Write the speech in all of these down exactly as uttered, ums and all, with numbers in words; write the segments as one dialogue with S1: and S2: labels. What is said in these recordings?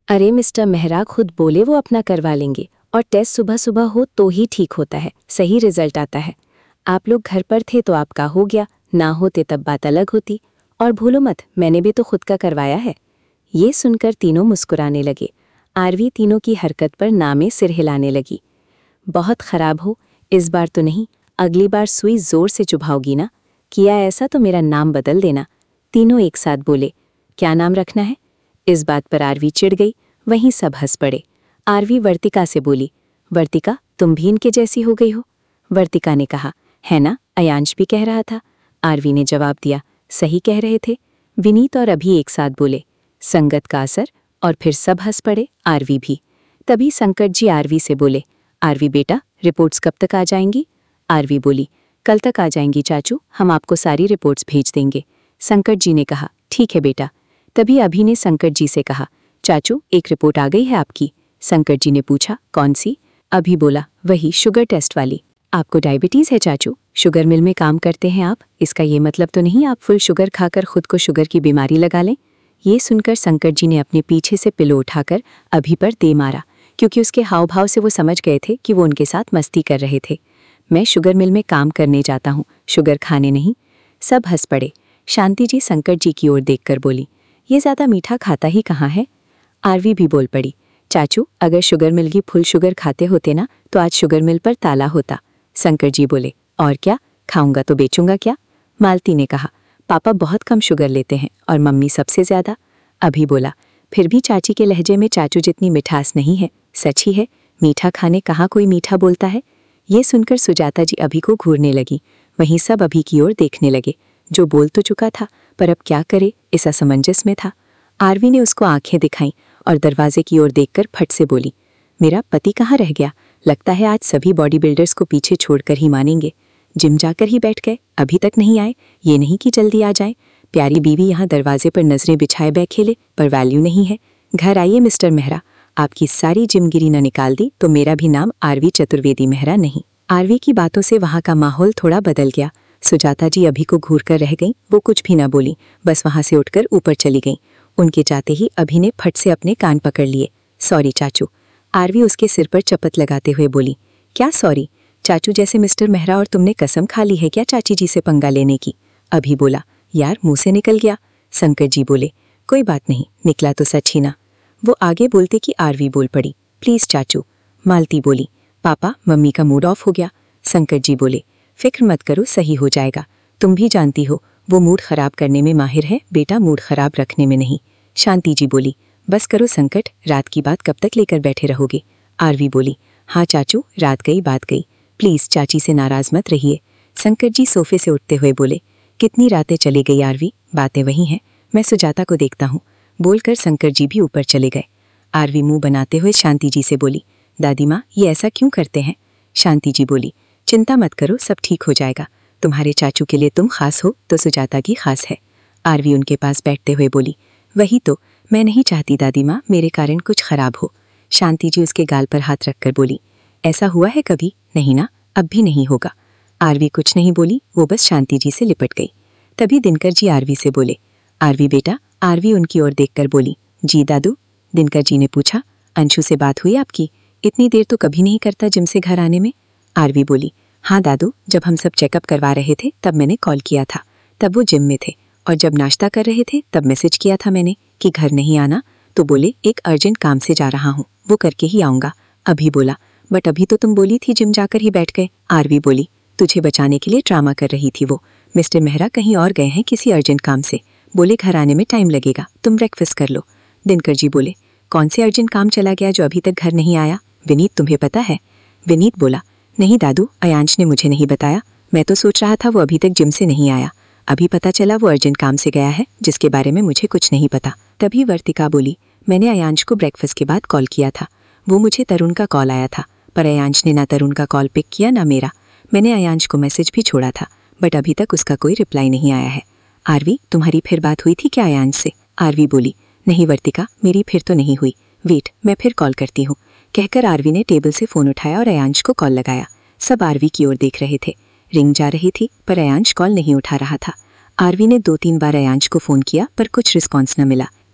S1: अरे मिस्टर मेहरा खुद बोले वो अपना करवा लेंगे और टेस्ट सुबह सुबह हो तो ही ठीक होता है, सही रिजल्ट आता है। आप लोग घर पर थे तो आपका हो गया, ना होते तब बात अलग होती। और भूलो मत, मैंने भी तो खुद का करवाया है। ये सुनकर तीनों मुस्कुराने लगे। आरवी तीनों की हरकत पर नामे सिर हिलाने लगी। बहुत खराब हो, इस बार तो नहीं, अगली बार सुई जोर से चुभाओगी ना। किया ऐसा तो मेरा नाम बदल देना। तीनों एक साथ बोले, क्या नाम रखना है? इस बात पर आरवी चिढ़ गई, वहीं सब हंस पड़े। आरवी वर्तिका से बोली, वर्तिका तुम भी इनके जैसी हो गई हो। वर्तिका ने कहा, है ना, अयांश भी कह रहा था। आरवी ने जवाब दिया, सही कह रहे थे। विनीत और अभी एक साथ बोले, संगत का असर, और फिर सब हंस पड़े, आरवी भी। तभी संकट जी आरवी से बोले, आरवी बेटा रिपोर्ट्स कब तक आ जाएंगी? आरवी बोली, कल तक आ जाएंगी चाचू, हम आपको सारी रिपोर्ट्स भेज देंगे। संकट जी ने कहा, ठीक है बेटा। तभी अभी ने संकट जी से कहा, चाचू एक रिपोर्ट आ गई है आपकी। संकट जी ने पूछा, कौन सी? अभी बोला, वही शुगर टेस्ट वाली। आपको डायबिटीज़ है चाचू? शुगर मिल में काम करते हैं आप? इसका ये मतलब तो नहीं आप फुल शुगर खाकर खुद को शुगर की बीमारी लगा लें? ये सुनकर संकट जी ने अपने पीछे से पिलो उठाकर अभी पर दे मारा, क्योंकि उसके हाव भाव से वो समझ गए थे कि वो उनके साथ मस्ती कर रहे थे। मैं शुगर मिल में काम करने जाता हूँ, शुगर खाने नहीं। सब हंस पड़े। शांति जी संकट जी की ओर देखकर बोली, ये ज़्यादा मीठा खाता ही कहाँ है? आरवी भी बोल पड़ी, चाचू अगर शुगर मिल की फुल शुगर खाते होते ना तो आज शुगर मिल पर ताला होता। संकट जी बोले, और क्या, खाऊंगा तो बेचूंगा क्या? मालती ने कहा, पापा बहुत कम शुगर लेते हैं और मम्मी सबसे ज़्यादा। अभी बोला, फिर भी चाची के लहजे में चाचू जितनी मिठास नहीं है। सच ही है, मीठा खाने कहाँ कोई मीठा बोलता है। ये सुनकर सुजाता जी अभी को घूरने लगी। वहीं सब अभी की ओर देखने लगे, जो बोल तो चुका था पर अब क्या करे, इस असमंजस में था। आरवी ने उसको आंखें दिखाईं और दरवाजे की ओर देखकर फट से बोली, मेरा पति कहाँ रह गया? लगता है आज सभी बॉडी बिल्डर्स को पीछे छोड़कर ही मानेंगे। जिम जाकर ही बैठ गए, अभी तक नहीं आए। ये नहीं कि जल्दी आ जाए। प्यारी बीवी यहाँ दरवाजे पर नजरें बिछाए बैठ खेले, पर वैल्यू नहीं है। घर आइए मिस्टर मेहरा, आपकी सारी जिमगिरी न निकाल दी तो मेरा भी नाम आरवी चतुर्वेदी मेहरा नहीं। आरवी की बातों से वहाँ का माहौल थोड़ा बदल गया। सुजाता जी अभी को घूर कर रह गईं, वो कुछ भी ना बोली, बस वहाँ से उठकर ऊपर चली गईं। उनके जाते ही अभी ने फट से अपने कान पकड़ लिए। सॉरी चाचू। आरवी उसके सिर पर चपत लगाते हुए बोली, क्या सॉरी? चाचू जैसे मिस्टर मेहरा और तुमने कसम खा ली है क्या चाची जी से पंगा लेने की? अभी बोला, यार मुंह से निकल गया। संकट जी बोले, कोई बात नहीं, निकला तो सच ही ना। वो आगे बोलते कि आरवी बोल पड़ी, प्लीज चाचू। मालती बोली, पापा मम्मी का मूड ऑफ हो गया। संकट जी बोले, फिक्र मत करो, सही हो जाएगा। तुम भी जानती हो वो मूड खराब करने में माहिर है, बेटा मूड खराब रखने में नहीं। शांति जी बोली, बस करो संकट, रात की बात कब तक लेकर बैठे रहोगे? आरवी बोली, हाँ चाचू, रात गई बात गई, प्लीज चाची से नाराज मत रहिए। संकट जी सोफे से उठते हुए बोले, कितनी रातें चली गई आरवी, बातें वही हैं, मैं सुजाता को देखता हूँ। बोलकर शंकर जी भी ऊपर चले गए। आरवी मुंह बनाते हुए शांति जी से बोली, दादी माँ ये ऐसा क्यों करते हैं? शांति जी बोली, चिंता मत करो, सब ठीक हो जाएगा। तुम्हारे चाचू के लिए तुम खास हो तो सुजाता की खास है। आरवी उनके पास बैठते हुए बोली, वही तो, मैं नहीं चाहती दादी माँ मेरे कारण कुछ खराब हो। शांति जी उसके गाल पर हाथ रखकर बोली, ऐसा हुआ है कभी? नहीं ना, अब भी नहीं होगा। आरवी कुछ नहीं बोली, वो बस शांति जी से लिपट गई। तभी दिनकर जी आरवी से बोले, आरवी बेटा। आरवी उनकी ओर देखकर बोली, जी दादू। दिनकर जी ने पूछा, अंशु से बात हुई आपकी? इतनी देर तो कभी नहीं करता जिम से घर आने में। आरवी बोली, हाँ दादू, जब हम सब चेकअप करवा रहे थे तब मैंने कॉल किया था, तब वो जिम में थे, और जब नाश्ता कर रहे थे तब मैसेज किया था मैंने कि घर नहीं आना, तो बोले एक अर्जेंट काम से जा रहा हूँ, वो करके ही आऊँगा। अभी बोला, बट अभी तो तुम बोली थी जिम जाकर ही बैठ गए। आरवी बोली, तुझे बचाने के लिए ड्रामा कर रही थी वो। मिस्टर मेहरा कहीं और गए हैं किसी अर्जेंट काम से, बोले घर आने में टाइम लगेगा, तुम ब्रेकफास्ट कर लो। दिनकर जी बोले, कौन से अर्जेंट काम चला गया जो अभी तक घर नहीं आया? विनीत तुम्हें पता है? विनीत बोला, नहीं दादू, अयांश ने मुझे नहीं बताया, मैं तो सोच रहा था वो अभी तक जिम से नहीं आया, अभी पता चला वो अर्जेंट काम से गया है जिसके बारे में मुझे कुछ नहीं पता। तभी वर्तिका बोली, मैंने अयांश को ब्रेकफास्ट के बाद कॉल किया था, वो मुझे तरुण का कॉल आया था, पर अयांश ने ना तरुण का कॉल पिक किया ना मेरा। मैंने अयांश को मैसेज भी छोड़ा था, बट अभी तक उसका कोई रिप्लाई नहीं आया है। आरवी तुम्हारी फिर बात हुई थी क्या अयांश से? आरवी बोली, नहीं वर्तिका, मेरी फिर तो नहीं हुई, वेट मैं फिर कॉल करती हूँ। कहकर आरवी ने टेबल से फ़ोन उठाया और अयांश को कॉल लगाया। सब आरवी की ओर देख रहे थे। रिंग जा रही थी पर अयांश कॉल नहीं उठा रहा था। आरवी ने दो तीन बार अयांश को फ़ोन किया पर कुछ रिस्पॉन्स न मिला।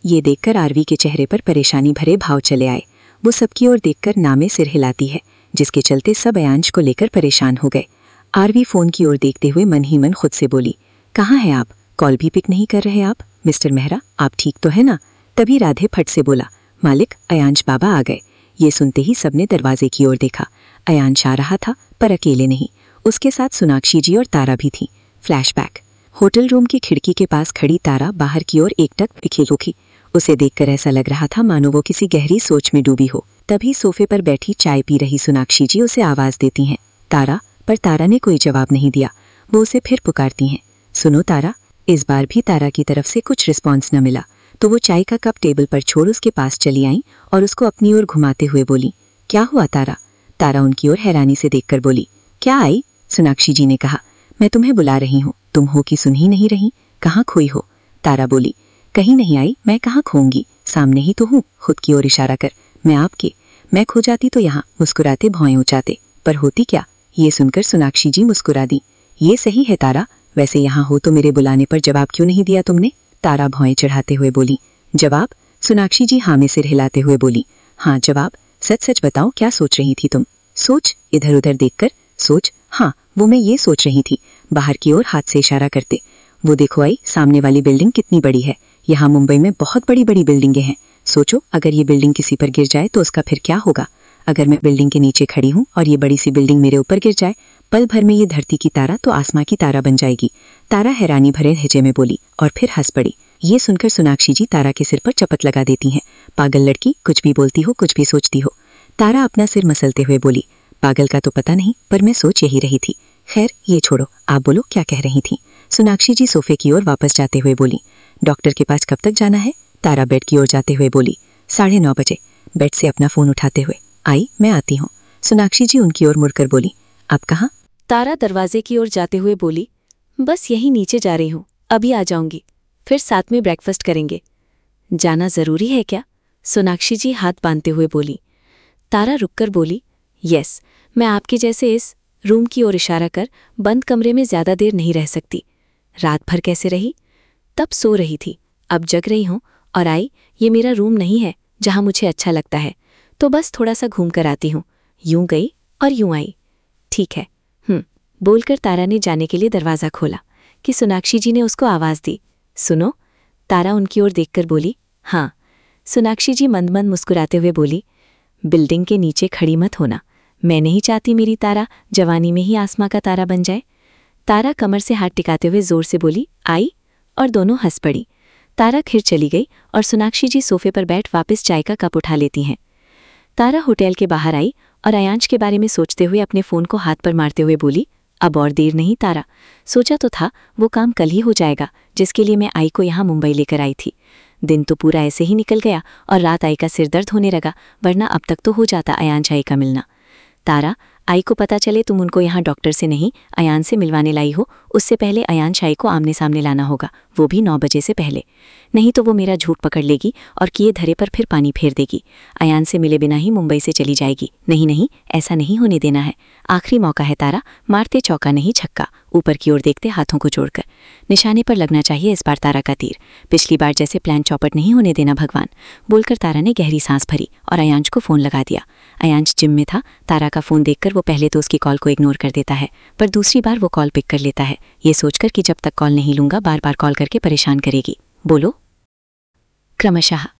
S2: ये देखकर आरवी के चेहरे पर परेशानी भरे भाव चले आए। वो सबकी ओर देखकर नामे सिर हिलाती है, जिसके चलते सब अयांश को लेकर परेशान हो गए। आरवी फोन की ओर देखते हुए मन ही मन खुद से बोली, कहाँ हैं आप? कॉल भी पिक नहीं कर रहे आप। मिस्टर मेहरा, आप ठीक तो है ना? तभी राधे फट से बोला, मालिक, अयांश बाबा आ गए। ये सुनते ही सबने दरवाजे की ओर देखा। अयांश आ रहा था, पर अकेले नहीं, उसके साथ सोनाक्षी जी और तारा भी थी। फ्लैशबैक। होटल रूम की खिड़की के पास खड़ी तारा बाहर की ओर एकटक दिखे रुकी। उसे देखकर ऐसा लग रहा था मानो वो किसी गहरी सोच में डूबी हो। तभी सोफे पर बैठी चाय पी रही सोनाक्षी जी उसे आवाज देती हैं, तारा। पर तारा ने कोई जवाब नहीं दिया। वो उसे फिर पुकारती हैं, सुनो तारा। इस बार भी तारा की तरफ से कुछ रिस्पॉन्स न मिला, तो वो चाय का कप टेबल पर छोड़ उसके पास चली आई और उसको अपनी ओर घुमाते हुए बोली, क्या हुआ तारा? तारा उनकी ओर हैरानी से देखकर बोली, क्या आई? सोनाक्षी जी ने कहा, मैं तुम्हें बुला रही हूँ, तुम हो कि सुन ही नहीं रही? कहाँ खोई हो? तारा बोली, कहीं नहीं आई, मैं कहाँ खोऊंगी, सामने ही तो हूँ। खुद की ओर इशारा कर, मैं आपके। मैं खो जाती तो यहाँ मुस्कुराते भौएं उचाते, पर होती क्या? ये सुनकर सोनाक्षी जी मुस्कुरा दी। ये सही है तारा, वैसे यहाँ हो तो मेरे बुलाने पर जवाब क्यों नहीं दिया तुमने? तारा भौएं चढ़ाते हुए बोली। जवाब? सोनाक्षी जी हाँ में सिर हिलाते हुए बोली, हाँ जवाब। सच सच बताओ, क्या सोच रही थी तुम? सोच? इधर उधर देखकर, सोच? हाँ, वो मैं ये सोच रही थी, बाहर की ओर हाथ से इशारा करते। वो देखो आई, सामने वाली बिल्डिंग कितनी बड़ी है। यहाँ मुंबई में बहुत बड़ी बड़ी बिल्डिंगें हैं। सोचो, अगर ये बिल्डिंग किसी पर गिर जाए तो उसका फिर क्या होगा? अगर मैं बिल्डिंग के नीचे खड़ी हूँ और ये बड़ी सी बिल्डिंग मेरे ऊपर गिर जाए, पल भर में ये धरती की तारा तो आसमां की तारा बन जाएगी। तारा हैरानी भरे लहजे में बोली और फिर हंस पड़ी। ये सुनकर सोनाक्षी जी तारा के सिर पर चपत लगा देती हैं, पागल लड़की, कुछ भी बोलती हो, कुछ भी सोचती हो। तारा अपना सिर मसलते हुए बोली, पागल का तो पता नहीं, पर मैं सोच यही रही थी। खैर ये छोड़ो, आप बोलो क्या कह रही थी? सोनाक्षी जी सोफे की ओर वापस जाते हुए बोली, डॉक्टर के पास कब तक जाना है? तारा बेड की ओर जाते हुए बोली, साढ़े नौ बजे। बेड से अपना फोन उठाते हुए, आई मैं आती हूँ। सोनाक्षी जी उनकी ओर मुड़कर बोली, आप कहाँ?
S1: तारा दरवाजे की ओर जाते हुए बोली, बस यहीं नीचे जा रही हूँ, अभी आ जाऊंगी, फिर साथ में ब्रेकफास्ट करेंगे। जाना जरूरी है क्या? सोनाक्षी जी हाथ बांधते हुए बोली। तारा रुककर बोली, यस, मैं आपके जैसे इस रूम की ओर इशारा कर बंद कमरे में ज्यादा देर नहीं रह सकती। रात भर कैसे रही? तब सो रही थी, अब जग रही हूँ और आई, ये मेरा रूम नहीं है जहाँ मुझे अच्छा लगता है, तो बस थोड़ा सा घूम कर आती हूँ। यूं गई और यूं आई। ठीक है, हम्म बोलकर तारा ने जाने के लिए दरवाज़ा खोला कि सोनाक्षी जी ने उसको आवाज़ दी, सुनो। तारा उनकी ओर देखकर बोली, हाँ। सोनाक्षी जी मंद मंद मुस्कुराते हुए बोली, बिल्डिंग के नीचे खड़ी मत होना, मैं नहीं चाहती मेरी तारा जवानी में ही आसमां का तारा बन जाए। तारा कमर से हाथ टिकाते हुए जोर से बोली, आई, और दोनों हंस पड़ी। तारा खिर चली गई और सोनाक्षी जी सोफे पर बैठ वापस चाय का कप उठा लेती हैं। तारा होटल के बाहर आई और अयांश के बारे में सोचते हुए अपने फ़ोन को हाथ पर मारते हुए बोली, अब और देर नहीं तारा, सोचा तो था वो काम कल ही हो जाएगा जिसके लिए मैं आई को यहाँ मुंबई लेकर आई थी। दिन तो पूरा ऐसे ही निकल गया और रात आई का सिर दर्द होने लगा, वरना अब तक तो हो जाता अयांश आई का मिलना। तारा, आई को पता चले तुम उनको यहाँ डॉक्टर से नहीं अयांश से मिलवाने लाई हो, उससे पहले अयांश आई को आमने सामने लाना होगा, वो भी नौ बजे से पहले। नहीं तो वो मेरा झूठ पकड़ लेगी और किए धरे पर फिर पानी फेर देगी। अयांश से मिले बिना ही मुंबई से चली जाएगी। नहीं नहीं, ऐसा नहीं होने देना है। आखिरी मौका है तारा, मारते चौका नहीं छक्का। ऊपर की ओर देखते हाथों को जोड़कर, निशाने पर लगना चाहिए इस बार तारा का तीर। पिछली बार जैसे प्लान चौपट नहीं होने देना भगवान, बोलकर तारा ने गहरी सांस भरी और अयांश को फ़ोन लगा दिया। अयांश जिम में था। तारा का फ़ोन देखकर वो पहले तो उसकी कॉल को इग्नोर कर देता है, पर दूसरी बार वो कॉल पिक कर लेता है, ये सोचकर कि जब तक कॉल नहीं लूंगा बार बार कॉल करके परेशान करेगी। बोलो। क्रमशः